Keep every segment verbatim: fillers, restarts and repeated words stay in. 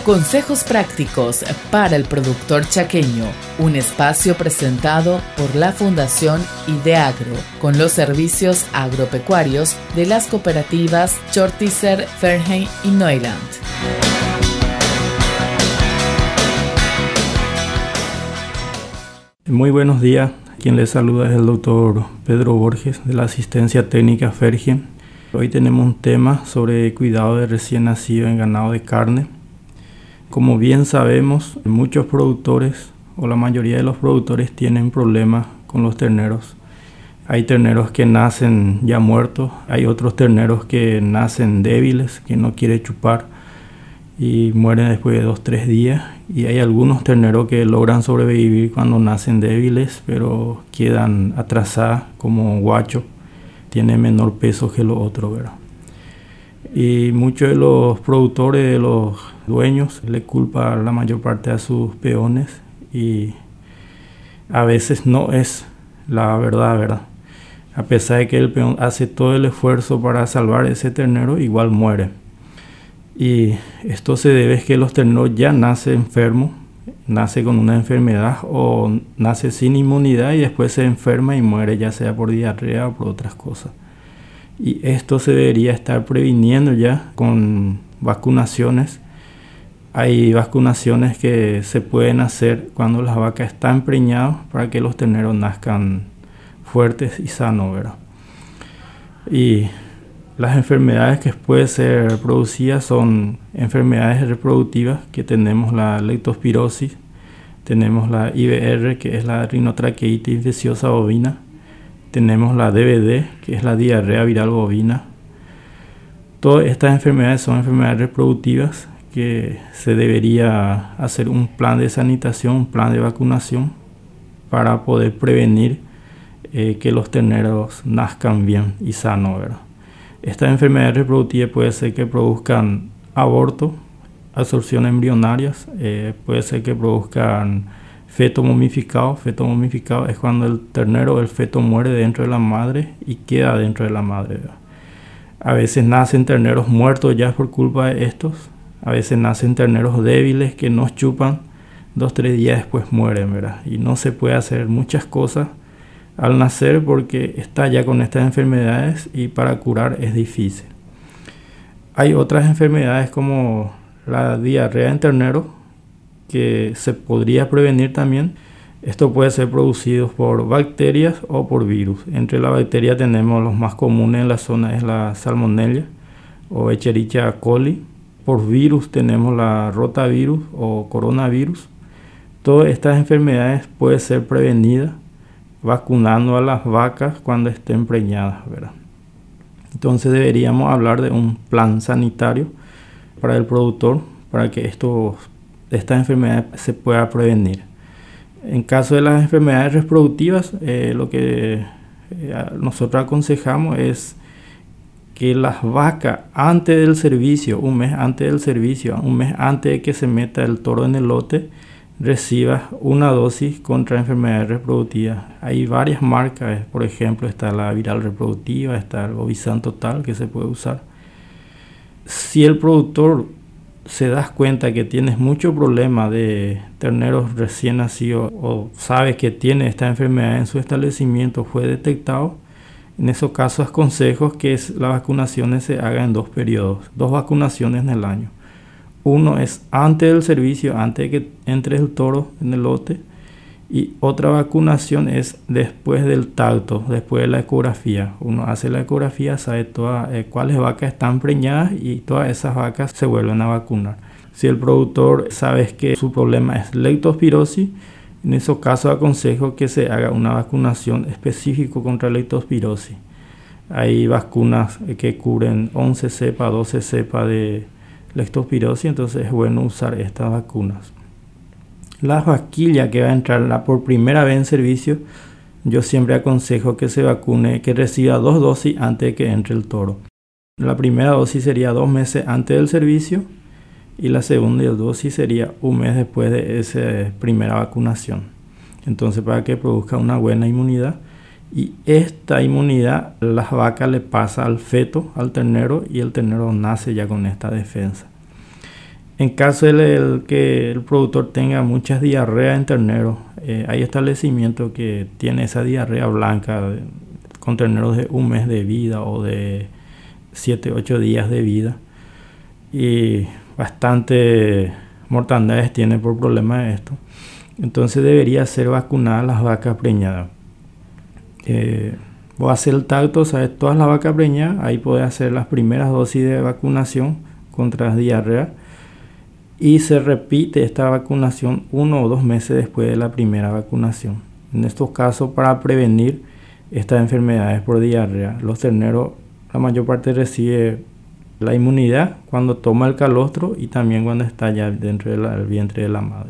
Consejos prácticos para el productor chaqueño, un espacio presentado por la Fundación Ideagro, con los servicios agropecuarios de las cooperativas Chortizer, Fernheim y Neuland. Muy buenos días, quien les saluda es el doctor Pedro Borges de la Asistencia Técnica Fernheim. Hoy tenemos un tema sobre cuidado de recién nacido en ganado de carne. Como bien sabemos, muchos productores o la mayoría de los productores tienen problemas con los terneros. Hay terneros que nacen ya muertos, hay otros terneros que nacen débiles, que no quieren chupar y mueren después de dos o tres días. Y hay algunos terneros que logran sobrevivir cuando nacen débiles, pero quedan atrasados como guacho, tienen menor peso que los otros, ¿verdad? Y muchos de los productores, de los dueños, le culpan la mayor parte a sus peones y a veces no es la verdad, ¿verdad? A pesar de que el peón hace todo el esfuerzo para salvar ese ternero, igual muere. Y esto se debe a que los terneros ya nacen enfermos, nace con una enfermedad o nace sin inmunidad y después se enferma y muere, ya sea por diarrea o por otras cosas. Y esto se debería estar previniendo ya con vacunaciones. Hay vacunaciones que se pueden hacer cuando las vacas están preñadas para que los terneros nazcan fuertes y sanos, ¿verdad? Y las enfermedades que pueden ser producidas son enfermedades reproductivas, que tenemos la leptospirosis, tenemos la I B R, que es la rinotraqueitis infecciosa bovina, tenemos la D V D, que es la diarrea viral bovina. Todas estas enfermedades son enfermedades reproductivas que se debería hacer un plan de sanitación, un plan de vacunación para poder prevenir eh, que los terneros nazcan bien y sanos, ¿verdad? Estas enfermedades reproductivas puede ser que produzcan aborto, absorción embrionarias, eh, puede ser que produzcan feto momificado. Feto momificado es cuando el ternero o el feto muere dentro de la madre y queda dentro de la madre, ¿verdad? A veces nacen terneros muertos ya por culpa de estos. A veces nacen terneros débiles que no chupan, dos o tres días después mueren, ¿verdad? Y no se puede hacer muchas cosas al nacer porque está ya con estas enfermedades y para curar es difícil. Hay otras enfermedades como la diarrea en ternero que se podría prevenir también. Esto puede ser producido por bacterias o por virus. Entre las bacterias tenemos los más comunes en la zona es la Salmonella o Escherichia coli. Por virus tenemos la rotavirus o coronavirus. Todas estas enfermedades pueden ser prevenidas vacunando a las vacas cuando estén preñadas, ¿verdad? Entonces deberíamos hablar de un plan sanitario para el productor para que estos, estas enfermedades se puedan prevenir. En caso de las enfermedades reproductivas, eh, lo que eh, nosotros aconsejamos es que las vacas antes del servicio, un mes antes del servicio, un mes antes de que se meta el toro en el lote, reciba una dosis contra enfermedades reproductivas. Hay varias marcas, por ejemplo está la viral reproductiva, está el Bovizan Total que se puede usar. Si el productor se das cuenta que tienes mucho problema de terneros recién nacidos o sabes que tiene esta enfermedad en su establecimiento, fue detectado, en esos casos aconsejo que las vacunaciones se hagan en dos periodos, dos vacunaciones en el año. Uno es antes del servicio, antes de que entre el toro en el lote, y otra vacunación es después del tacto, después de la ecografía. Uno hace la ecografía, sabe todas, eh, cuáles vacas están preñadas y todas esas vacas se vuelven a vacunar. Si el productor sabe que su problema es leptospirosis, en esos casos aconsejo que se haga una vacunación específica contra leptospirosis. Hay vacunas que cubren once cepas, doce cepas de leptospirosis, entonces es bueno usar estas vacunas. Las vaquillas que va a entrar la por primera vez en servicio, yo siempre aconsejo que se vacune, que reciba dos dosis antes de que entre el toro. La primera dosis sería dos meses antes del servicio y la segunda dosis sería un mes después de esa primera vacunación. Entonces, para que produzca una buena inmunidad, y esta inmunidad las vacas le pasa al feto, al ternero, y el ternero nace ya con esta defensa. En caso de que el productor tenga muchas diarreas en terneros, eh, hay establecimientos que tienen esa diarrea blanca de, con terneros de un mes de vida o de siete, ocho días de vida, y bastante mortandades tiene por problema de esto. Entonces debería ser vacunadas las vacas preñadas. Eh, voy a hacer el tacto, ¿sabes? Todas las vacas preñadas, ahí puedes hacer las primeras dosis de vacunación contra las diarreas. Y se repite esta vacunación uno o dos meses después de la primera vacunación. En estos casos, para prevenir estas enfermedades por diarrea, los terneros, la mayor parte recibe la inmunidad cuando toma el calostro y también cuando está ya dentro del vientre de la madre.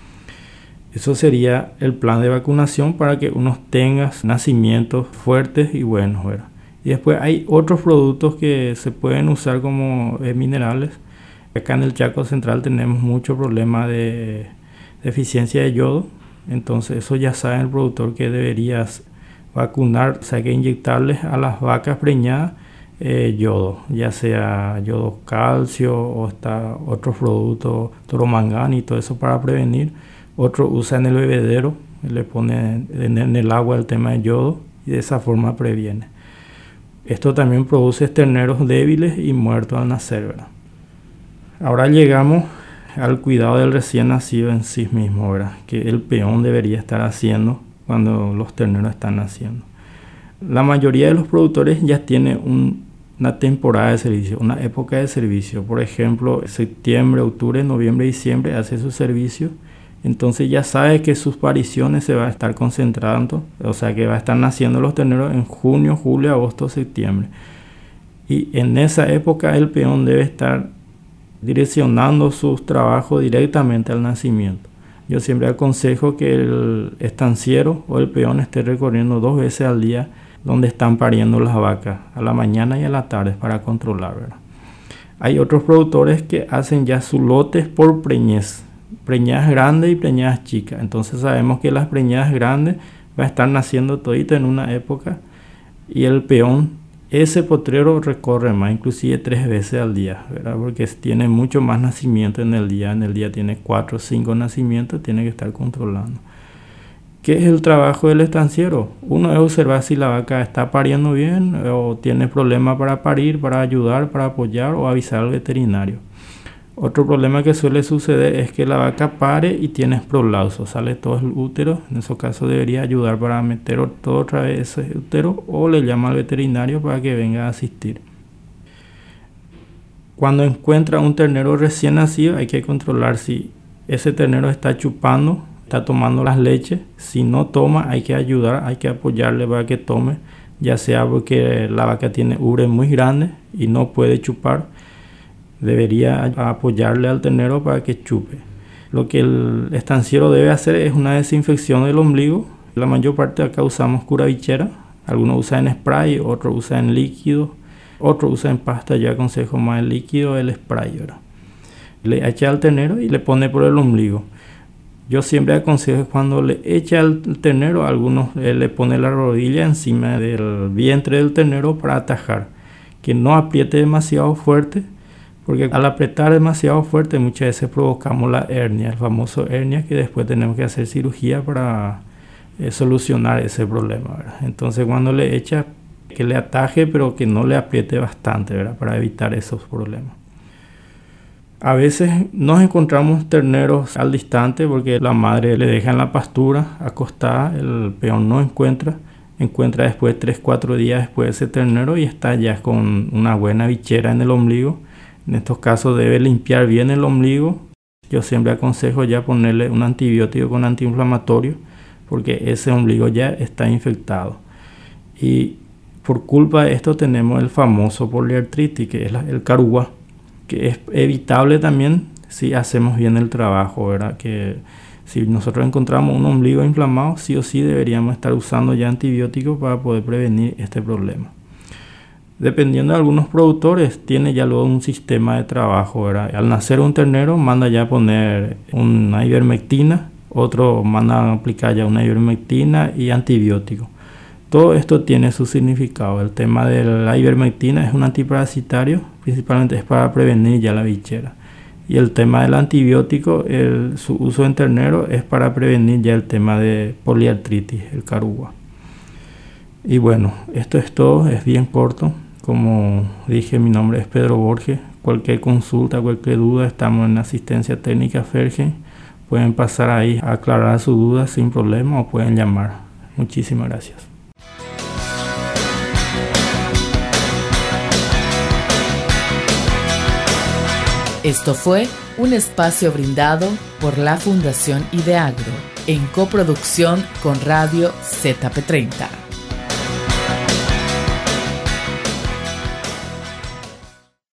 Eso sería el plan de vacunación para que uno tenga nacimientos fuertes y buenos, ¿verdad? Y después hay otros productos que se pueden usar como eh, minerales. Acá en el Chaco Central tenemos mucho problema de deficiencia de yodo, entonces eso ya sabe el productor que deberías vacunar, o sea que inyectarles a las vacas preñadas eh, yodo, ya sea yodo calcio o está otros productos, toromangán y todo eso para prevenir. Otros usan el bebedero, le pone en, en el agua el tema de yodo y de esa forma previene. Esto también produce terneros débiles y muertos al nacer, ¿verdad? Ahora llegamos al cuidado del recién nacido en sí mismo, ¿verdad? Que el peón debería estar haciendo cuando los terneros están naciendo. La mayoría de los productores ya tienen un, una temporada de servicio, una época de servicio. Por ejemplo, septiembre, octubre, noviembre, diciembre hace su servicio. Entonces ya sabe que sus pariciones se va a estar concentrando, o sea que va a estar naciendo los terneros en junio, julio, agosto, septiembre. Y en esa época el peón debe estar direccionando sus trabajos directamente al nacimiento. Yo siempre aconsejo que el estanciero o el peón esté recorriendo dos veces al día donde están pariendo las vacas, a la mañana y a la tarde, para controlar, ¿verdad? Hay otros productores que hacen ya sus lotes por preñez, preñadas grandes y preñadas chicas. Entonces sabemos que las preñadas grandes va a estar naciendo todito en una época y el peón, ese potrero recorre más, inclusive tres veces al día, ¿verdad? Porque tiene mucho más nacimiento en el día. En el día tiene cuatro o cinco nacimientos, tiene que estar controlando. ¿Qué es el trabajo del estanciero? Uno es observar si la vaca está pariendo bien o tiene problemas para parir, para ayudar, para apoyar o avisar al veterinario. Otro problema que suele suceder es que la vaca pare y tiene prolapso, sale todo el útero. En ese caso debería ayudar para meter todo otra vez ese útero o le llama al veterinario para que venga a asistir. Cuando encuentra un ternero recién nacido hay que controlar si ese ternero está chupando, está tomando las leches. Si no toma hay que ayudar, hay que apoyarle para que tome, ya sea porque la vaca tiene ubre muy grande y no puede chupar. Debería apoyarle al ternero para que chupe. Lo que el estanciero debe hacer es una desinfección del ombligo. La mayor parte de acá usamos curavichera. Algunos usan en spray, otros usan en líquido, otros usan en pasta. Yo aconsejo más el líquido, el spray, ¿verdad? Le echa al ternero y le pone por el ombligo. Yo siempre aconsejo cuando le echa al ternero, algunos eh, le pone la rodilla encima del vientre del ternero para atajar. Que no apriete demasiado fuerte. Porque al apretar demasiado fuerte muchas veces provocamos la hernia, el famoso hernia, que después tenemos que hacer cirugía para eh, solucionar ese problema, ¿verdad? Entonces cuando le echa, que le ataje pero que no le apriete bastante, ¿verdad? Para evitar esos problemas. A veces nos encontramos terneros al distante porque la madre le deja en la pastura acostada, el peón no encuentra, encuentra después tres cuatro días después ese ternero y está ya con una buena bichera en el ombligo. En estos casos debe limpiar bien el ombligo. Yo siempre aconsejo ya ponerle un antibiótico con antiinflamatorio porque ese ombligo ya está infectado. Y por culpa de esto tenemos el famoso poliartritis, que es la, el carúa, que es evitable también si hacemos bien el trabajo, ¿verdad? Que si nosotros encontramos un ombligo inflamado, sí o sí deberíamos estar usando ya antibióticos para poder prevenir este problema. Dependiendo de algunos productores, tiene ya luego un sistema de trabajo, ¿verdad? Al nacer un ternero, manda ya a poner una ivermectina, otro manda a aplicar ya una ivermectina y antibiótico. Todo esto tiene su significado. El tema de la ivermectina es un antiparasitario, principalmente es para prevenir ya la bichera. Y el tema del antibiótico, el, su uso en ternero es para prevenir ya el tema de poliartritis, el carúa. Y bueno, esto es todo, es bien corto. Como dije, mi nombre es Pedro Borges. Cualquier consulta, cualquier duda, estamos en asistencia técnica Fergen. Pueden pasar ahí a aclarar sus dudas sin problema o pueden llamar. Muchísimas gracias. Esto fue un espacio brindado por la Fundación Ideagro en coproducción con Radio Z P treinta.